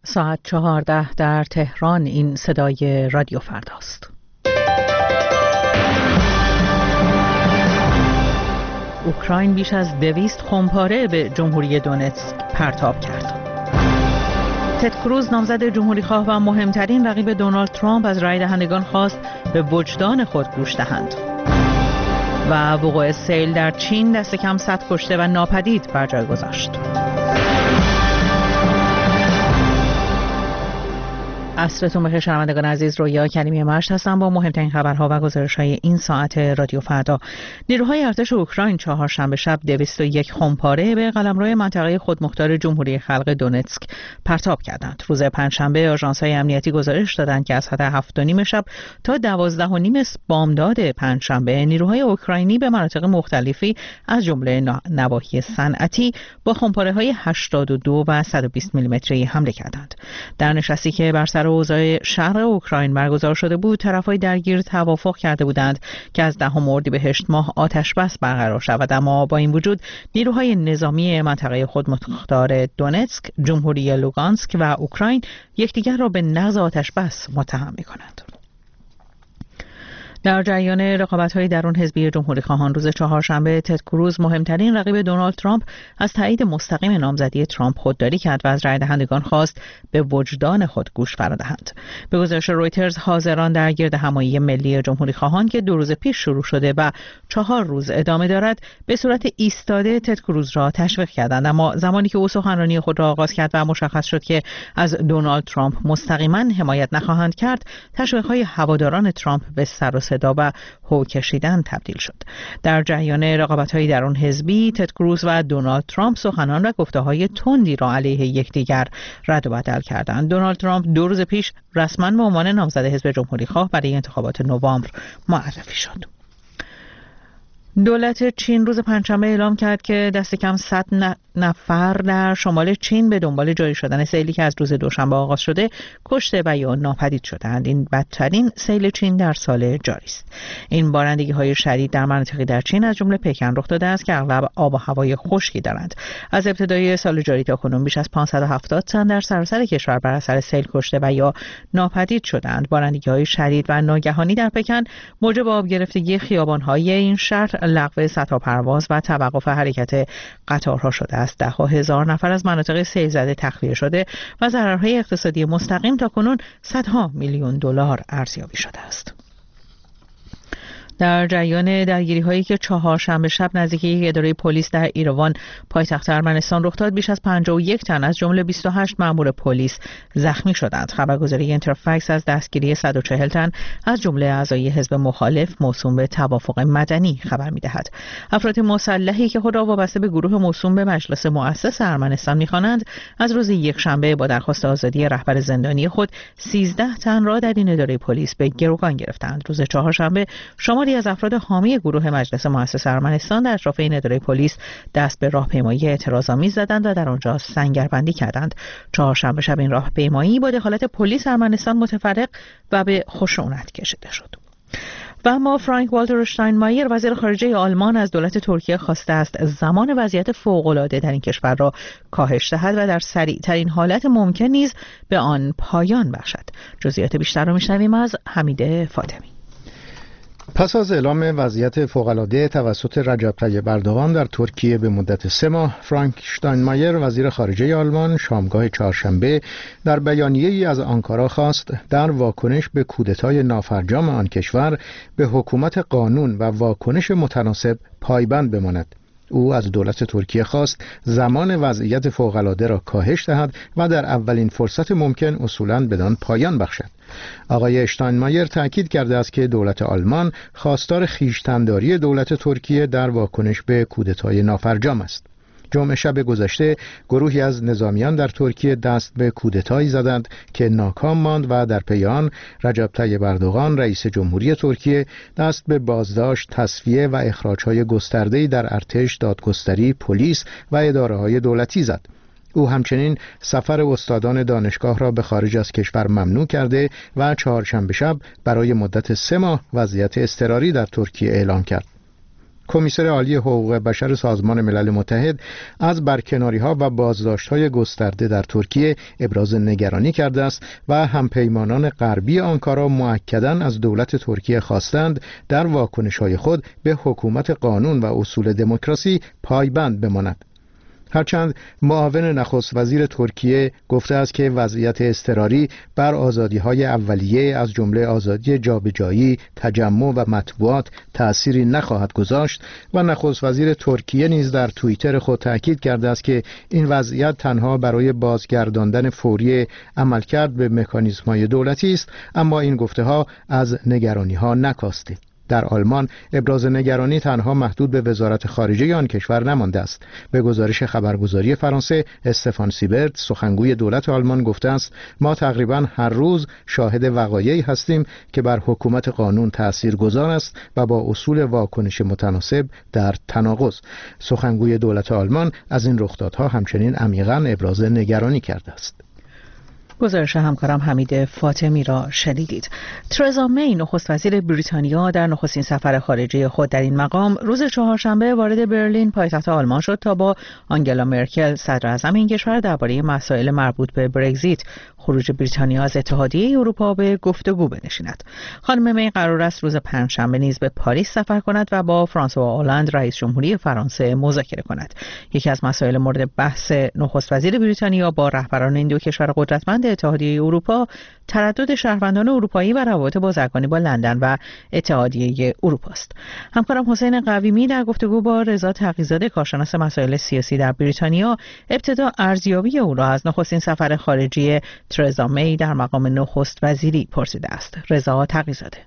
ساعت 14 در تهران. این صدای رادیو فرداست. اوکراین بیش از 200 خمپاره به جمهوری دونتسک پرتاب کرد. تد کروز نامزد جمهوری‌خواه و مهمترین رقیب دونالد ترامپ از رای دهندگان خواست به وجدان خود گوش دهند. و وقوع سیل در چین دست کم 100 کشته و ناپدید بر جای گذاشت. عصرتون بخیر شنوندگان عزیز، رویا کریمی مشت هستم با مهمترین خبرها و گزارش‌های این ساعت رادیو فردا. نیروهای ارتش اوکراین چهارشنبه شب 201 خمپاره به قلمرو منطقه خودمختار جمهوری خلق دونتسک پرتاب کردند. روز پنجشنبه آژانس‌های امنیتی گزارش دادند که از ساعت 7:30 شب تا 12:30 بامداد پنجشنبه نیروهای اوکراینی به مناطق مختلفی از جمله نواحی صنعتی با خمپاره‌های 82 و 120 میلیمتری حمله کردند. در نشستی که بر سر اوضاع شرق اوکراین برگزار شده بود، طرفای درگیر توافق کرده بودند که از 10 اردیبهشت ماه آتش بس برقرار شود، اما با این وجود نیروهای نظامی منطقه خودمختار دونتسک، جمهوری لوگانسک و اوکراین یکدیگر را به نقض آتش بس متهم می‌کنند. در جریان رقابت‌های درون حزبی جمهوری‌خواهان روز چهارشنبه تد کروز مهمترین رقیب دونالد ترامپ از تایید مستقیم نامزدی ترامپ خودداری کرد و از رای دهندگان خواست به وجدان خود گوش فرا دهند. به گزارش رویترز، حاضران در گردهمایی ملی جمهوری‌خواهان که 2 روز پیش شروع شده و 4 روز ادامه دارد به صورت ایستاده تد کروز را تشویق کردند، اما زمانی که او سخنرانی خود را آغاز کرد و مشخص شد که از دونالد ترامپ مستقیما حمایت نخواهند کرد، تشویق‌های هواداران ترامپ به سر و صدا و هو کشیدن تبدیل شد. در جریان رقابت‌های درون حزبی، تد کروز و دونالد ترامپ سخنان و گفته‌های تندی را علیه یکدیگر رد و بدل کردند. دونالد ترامپ 2 روز پیش رسما به عنوان نامزد حزب جمهوری‌خواه برای انتخابات نوامبر معرفی شد. دولت چین روز پنجشنبه اعلام کرد که دست کم 100 نفر در شمال چین به دنبال جاری شدن سیلی که از روز دوشنبه آغاز شده کشته و یا ناپدید شدند. این بدترین سیل چین در سال جاری است. این بارندگی‌های شدید در مناطقی در چین از جمله پکن رخ داده است که اغلب آب و هوای خشکی دارند. از ابتدای سال جاری تا کنون بیش از 570 تن در سراسر کشور بر اثر سیل کشته و یا ناپدید شدند. بارندگی‌های شدید و ناگهانی در پکن موجب آب گرفتگی خیابان‌های این شهر، لغو صدها پرواز و توقف حرکت قطارها شده است. 10,000 نفر از مناطق سیل زده تخلیه شده و ضررهای اقتصادی مستقیم تا کنون صدها میلیون دلار ارزیابی شده است. در جریان درگیری‌هایی که چهارشنبه شب نزدیک یک اداره پلیس در ایروان پایتخت ارمنستان رخ داد، بیش از 51 تن از جمله 28 مأمور پلیس زخمی شدند. خبرگزاری اینترفکس از دستگیری 140 تن از جمله اعضای حزب مخالف موسوم به توافق مدنی خبر می‌دهد. افراد مسلحی که خود را وابسته به گروه موسوم به مجلس مؤسس ارمنستان می‌خوانند، از روز یکشنبه با درخواست آزادی رهبر زندانی خود 13 تن را در این اداره پلیس به گروگان گرفتند. روز چهارشنبه شماری از افراد حامی گروه مجلس مؤسس ارمنستان در اطراف این اداره پلیس دست به راهپیمایی اعتراض‌آمیز زدند و در آنجا سنگربندی کردند. چهارشنبه شب این راهپیمایی با دخالت پلیس ارمنستان متفرق و به خشونت کشیده شد. و اما فرانک والتر اشتاینمایر وزیر خارجه آلمان از دولت ترکیه خواسته است زمان وضعیت فوق‌العاده در این کشور را کاهش دهد و در سریع‌ترین حالت ممکن نیز به آن پایان بخشد. جزئیات بیشتر را می‌شنویم از حمید فاطمی. پس از اعلام وضعیت فوق‌العاده توسط رجب طیب اردوغان در ترکیه به مدت 3 ماه، فرانک اشتاینمایر وزیر خارجه آلمان شامگاه چهارشنبه در بیانیه‌ای از آنکارا خواست در واکنش به کودتای نافرجام آن کشور به حکومت قانون و واکنش متناسب پایبند بماند. او از دولت ترکیه خواست زمان وضعیت فوق‌العاده را کاهش دهد و در اولین فرصت ممکن اصولاً بدان پایان بخشد. آقای اشتاینمایر تأکید کرده است که دولت آلمان خواستار خویشتن‌داری دولت ترکیه در واکنش به کودتای نافرجام است. جمعه شب گذشته گروهی از نظامیان در ترکیه دست به کودتایی زدند که ناکام ماند و در پی آن رجب طیب اردوغان رئیس جمهوری ترکیه دست به بازداشت، تصفیه و اخراج‌های گسترده‌ای در ارتش، دادگستری، پلیس و اداره‌های دولتی زد. او همچنین سفر استادان دانشگاه را به خارج از کشور ممنوع کرده و چهارشنبه شب برای مدت 3 ماه وضعیت اضطراری در ترکیه اعلام کرد. کمیسر عالی حقوق بشر سازمان ملل متحد از برکناری‌ها و بازداشت‌های گسترده در ترکیه ابراز نگرانی کرده است و همپیمانان غربی آنکارا مؤکداً از دولت ترکیه خواستند در واکنش‌های خود به حکومت قانون و اصول دموکراسی پایبند بماند. هرچند معاون نخست وزیر ترکیه گفته است که وضعیت اضطراری بر آزادی‌های اولیه از جمله آزادی جابجایی، تجمع و مطبوعات تأثیری نخواهد گذاشت و نخست وزیر ترکیه نیز در توییتر خود تاکید کرده است که این وضعیت تنها برای بازگرداندن فوری عملکرد به مکانیزم‌های دولتی است، اما این گفته‌ها از نگرانی‌ها نکاسته. در آلمان ابراز نگرانی تنها محدود به وزارت خارجه آن کشور نمانده است. به گزارش خبرگزاری فرانسه، استفان سیبرت سخنگوی دولت آلمان گفته است ما تقریبا هر روز شاهد وقایعی هستیم که بر حکومت قانون تاثیرگذار است و با اصول واکنش متناسب در تناقض. سخنگوی دولت آلمان از این رخدادها همچنین عمیقاً ابراز نگرانی کرده است. گزارش همکارم حمید فاطمی را شنیدید. ترزا می نخست وزیر بریتانیا در نخستین سفر خارجی خود در این مقام روز چهارشنبه وارد برلین پایتخت آلمان شد تا با آنگلا مرکل صدر اعظم این کشور درباره مسائل مربوط به برگزیت، خروج بریتانیا از اتحادیه اروپا، به گفتگو بنشیند. خانم می قرار است روز پنجشنبه نیز به پاریس سفر کند و با فرانسوا آلند رئیس جمهوری فرانسه مذاکره کند. یکی از مسائل مورد بحث نخست وزیر بریتانیا با رهبران این دو کشور قدرتمند اتحادیه اروپا تردد شهروندان اروپایی و روابط بازرگانی با لندن و اتحادیه اروپا است. همکارم حسین قویمی در گفتگو با رضا تقی‌زاده کارشناس مسائل سیاسی در بریتانیا ابتدا ارزیابی او را از نخستین سفر خارجی ترزا می در مقام نخست وزیری پرسیده است. رضا تقی‌زاده: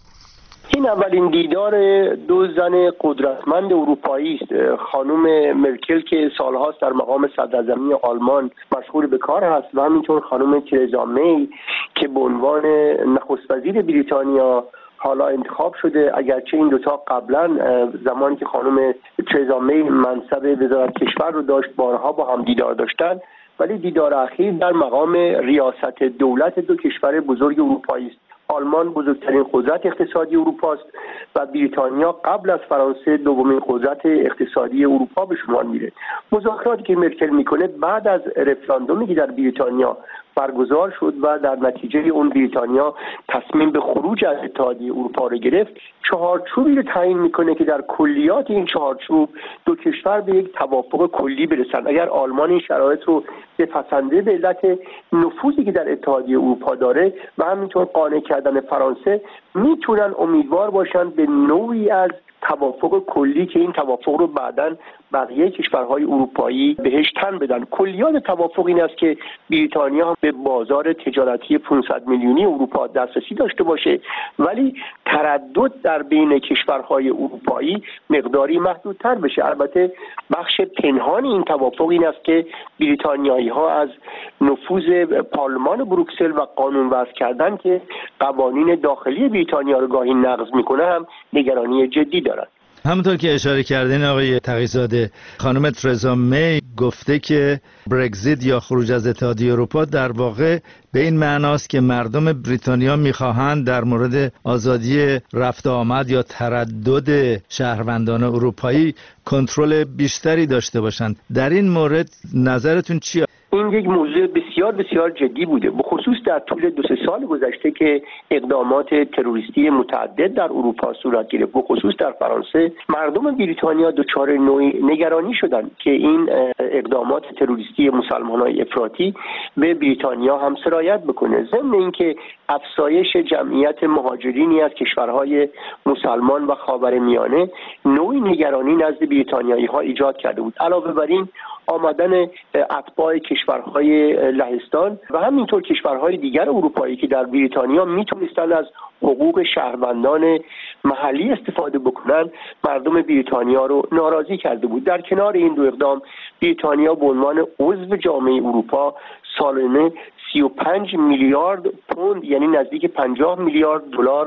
این اولین دیدار دو زن قدرتمند اروپایی است. خانم مرکل که سالهاست در مقام صدراعظمی آلمان مشغول به کار است و همینطور خانم ترزا می که به عنوان نخست وزیر بریتانیا حالا انتخاب شده، اگرچه این دوتا قبلا زمانی که خانم ترزا می منصب وزارت کشور رو داشت بارها با هم دیدار داشتن، ولی دیدار اخیر در مقام ریاست دولت دو کشور بزرگ اروپایی است. آلمان بزرگترین قدرت اقتصادی اروپا است و بریتانیا قبل از فرانسه دومین قدرت اقتصادی اروپا به شمار میره. مذاکراتی که مرکل میکنه بعد از رفراندومی که در بریتانیا برگزار شد و در نتیجه اون بریتانیا تصمیم به خروج از اتحادیه اروپا را گرفت، چهارچوبی رو تعیین میکنه که در کلیات این چهارچوب دو کشور به یک توافق کلی برسن. اگر آلمان این شرایط رو بپسنده به علت نفوذی که در اتحادیه اروپا داره و همینطور قانع کردن فرانسه، میتونن امیدوار باشن به نوعی از توافق کلی که این توافق رو بعداً بقیه کشورهای اروپایی بهش تن بدن. کلیات توافق این است که بریتانیا به بازار تجارتی 500 میلیونی اروپا دسترسی داشته باشه، ولی تردد در بین کشورهای اروپایی مقداری محدودتر بشه. البته بخش پنهانی این توافق این است که بریتانیایی ها از نفوذ پارلمان بروکسل و قانون وضع کردن که قوانین داخلی بریتانیا رو گاهی نقض میکنه هم نگرانی جدی دارند. همونطور که اشاره کردین آقای تقی‌زاده، خانم ترزا می گفته که برگزیت یا خروج از اتحادیه اروپا در واقع به این معناست که مردم بریتانیا میخواهند در مورد آزادی رفت آمد یا تردد شهروندان اروپایی کنترل بیشتری داشته باشند. در این مورد نظرتون چیه؟ این یک موضوع بسیار بسیار جدی بوده، به خصوص در طول 2-3 سال گذشته که اقدامات تروریستی متعدد در اروپا صورت گرفت، به خصوص در فرانسه. مردم بریتانیا دچار نوعی نگرانی شدند که این اقدامات تروریستی مسلمانان افراطی به بریتانیا هم سرایت بکنه، ضمن اینکه افزایش جمعیت مهاجرینی از کشورهای مسلمان و خاورمیانه نوعی نگرانی نزد بریتانیایی ها ایجاد کرده بود. علاوه بر این آمدن اتباع کشورهای لهستان و همینطور کشورهای دیگر اروپایی که در بریتانیا میتونستند از حقوق شهروندان محلی استفاده بکنن، مردم بریتانیا رو ناراضی کرده بود. در کنار این دو اقدام، بریتانیا به عنوان عضو جامعه اروپا سالانه 35 میلیارد پوند یعنی نزدیک 50 میلیارد دلار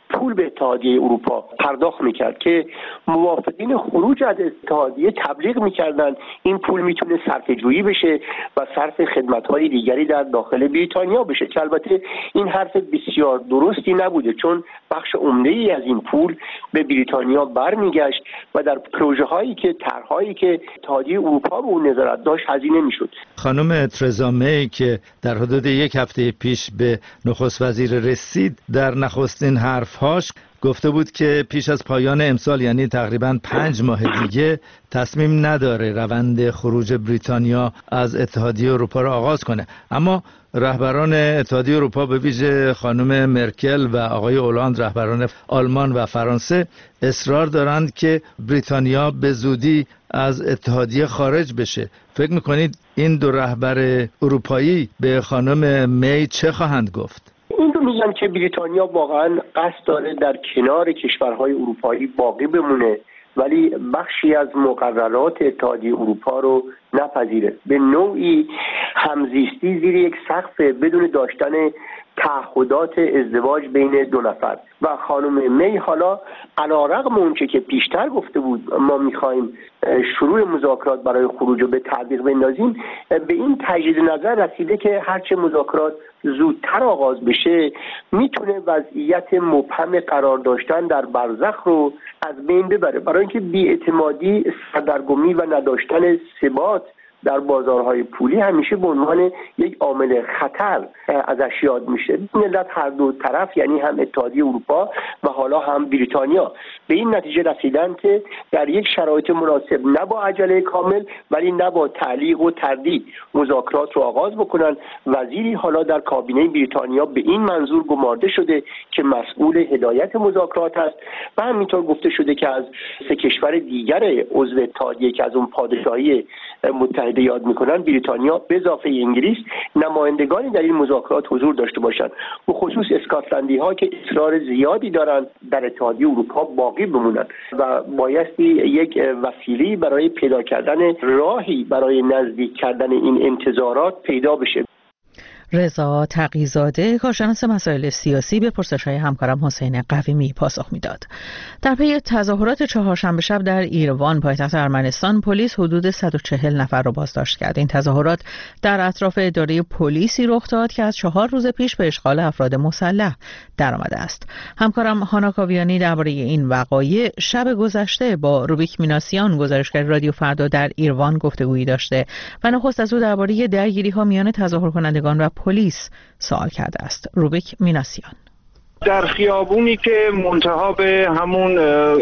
پول به اتحادیه اروپا پرداخت میکرد که موافقین خروج از اتحادیه تبلیغ میکردن این پول میتونه صرفه‌جویی بشه و صرف خدمات‌های دیگری در داخل بریتانیا بشه، که البته این حرف بسیار درستی نبوده، چون بخش عمده‌ای از این پول به بریتانیا برمیگشت و در پروژه‌هایی که طرح‌هایی که اتحادیه اروپا به اون نظارت داشت هزینه میشد. خانم ترزا می که در حدود یک هفته پیش به نخست وزیر رسید، در نخستین حرفهاش گفته بود که پیش از پایان امسال، یعنی تقریباً 5 ماه دیگه، تصمیم نداره روند خروج بریتانیا از اتحادیه اروپا را آغاز کنه. اما رهبران اتحادیه اروپا، به ویژه خانم مرکل و آقای اولاند رهبران آلمان و فرانسه، اصرار دارند که بریتانیا به زودی از اتحادیه خارج بشه. فکر میکنید این دو رهبر اروپایی به خانم می چه خواهند گفت؟ این رو میگم که بریتانیا واقعا قصد داره در کنار کشورهای اروپایی باقی بمونه، ولی بخشی از مقررات اتحادیه اروپا رو نپذیره. به نوعی همزیستی زیر یک سقف بدون داشتن تعهدات ازدواج بین دو نفر. و خانم می حالا علیرغم اونچه که پیشتر گفته بود ما میخوایم شروع مذاکرات برای خروج رو به تعویق بندازیم، به این تجدید نظر رسیده که هرچه مذاکرات زودتر آغاز بشه میتونه وضعیت مبهم قرار داشتن در برزخ رو از بین ببره، برای اینکه بی‌اعتمادی، سردرگمی و نداشتن ثبات در بازارهای پولی همیشه به عنوان یک عامل خطر ازش یاد میشه. ملت هر دو طرف، یعنی هم اتحادیه اروپا و حالا هم بریتانیا، به این نتیجه رسیدن که در یک شرایط مناسب، نه با عجله کامل ولی نه با تعلیق و تردید، مذاکرات رو آغاز بکنن. وزیری حالا در کابینه بریتانیا به این منظور گمارده شده که مسئول هدایت مذاکرات است و همینطور گفته شده که از 3 کشور دیگر عضو اتحادیه که از اون پادشاهی متحده یاد میکنن، بریتانیا به اضافه انگلیس، نمایندگانی در این مذاکرات حضور داشته باشند، و خصوص اسکاتلندی ها که اصرار زیادی دارند در اتحادیه اروپا باقی بمونند و بایستی یک وسیله برای پیدا کردن راهی برای نزدیک کردن این انتظارات پیدا بشه. رضا تقی‌زاده، کارشناس مسائل سیاسی، به پرسش‌های همکارم حسین قویمی پاسخ میداد. در پی تظاهرات چهارشنبه شب در ایروان، پایتخت ارمنستان، پلیس حدود 140 نفر را بازداشت کرد. این تظاهرات در اطراف اداره پلیسی رخ داد که از 4 روز پیش به اشغال افراد مسلح درآمده است. همکارم هانا کاویانی درباره این وقایع شب گذشته با روبیک میناسیان، گزارشگر رادیو فردا در ایروان، گفتگویی داشته و نخست از او درباره درگیری‌ها میان تظاهرکنندگان و پلیس سوال کرده است. روبیک میناسیان: در خیابونی که منتهی به همون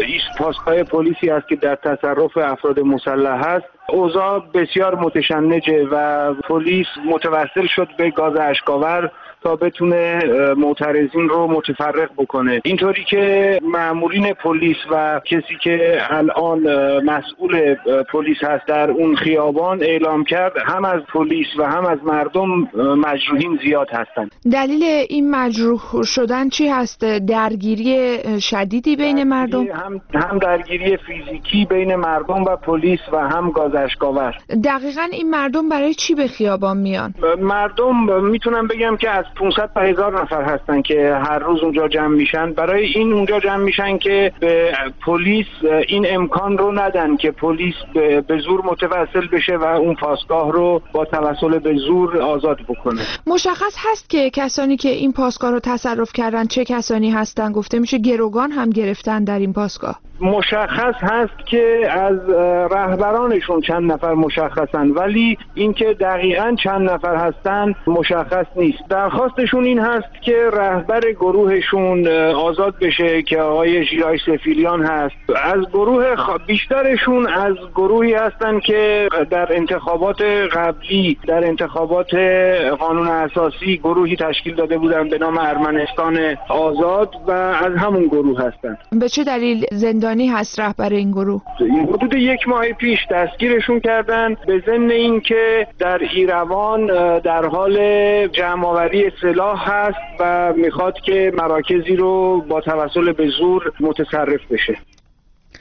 پاسگاه پلیسی است که در تصرف افراد مسلح است، اوضاع بسیار متشنجه و پلیس متوسل شد به گاز اشک‌آور تا بتونه معترضین رو متفرق بکنه. اینطوری که مأمورین پلیس و کسی که الان مسئول پلیس هست در اون خیابان اعلام کرد هم از پلیس و هم از مردم مجروحین زیاد هستند. دلیل این مجروح شدن چی هست؟ درگیری شدیدی بین مردم؟ هم درگیری فیزیکی بین مردم و پلیس و هم گاز اشک‌آور. دقیقاً این مردم برای چی به خیابان میان؟ مردم میتونم بگم که از 500 تا 1000 نفر هستن که هر روز اونجا جمع میشن. برای این اونجا جمع میشن که به پلیس این امکان رو ندن که پلیس به زور متوسل بشه و اون پاسگاه رو با توسل به زور آزاد بکنه. مشخص هست که کسانی که این پاسگاه رو تصرف کردن چه کسانی هستن؟ گفته میشه گروگان هم گرفتن در این پاسگاه. مشخص هست که از رهبرانشون چند نفر مشخصن، ولی اینکه دقیقاً چند نفر هستن مشخص نیست. درخواستشون این هست که رهبر گروهشون آزاد بشه که آقای ژیرای سفیلیان هست. از گروه بیشترشون از گروهی هستن که در انتخابات قبلی، در انتخابات قانون اساسی، گروهی تشکیل داده بودن به نام ارمنستان آزاد و از همون گروه هستن. به چه دلیل زندانی هست رهبر این گروه؟ حدود 1 ماه پیش دستگیرشون کردن به ضمن اینکه در ایروان در حال جمع‌آوری سلاح هست و میخواد که مراکزی رو با توسل به زور متصرف بشه.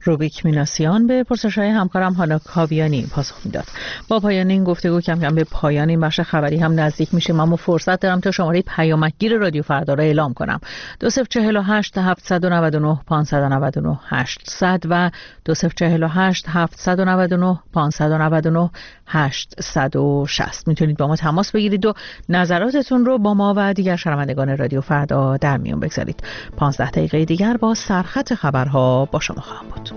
روبیک میناسیان به پرسش‌های همکارم هانا کاویانی پاسخ میداد. با پایان این گفتگو کم کم به پایان این بخش خبری هم نزدیک میشیم، اما فرصت دارم تا شماره پیامکگیر رادیو فردا را اعلام کنم. 2048 799 599 800 و 2048 799 599 860. میتونید با ما تماس بگیرید و نظراتتون رو با ما و دیگر شنوندگان رادیو فردا در میون بگذارید. 15 دقیقه دیگر با سرخط خبرها با شما خواهم بود.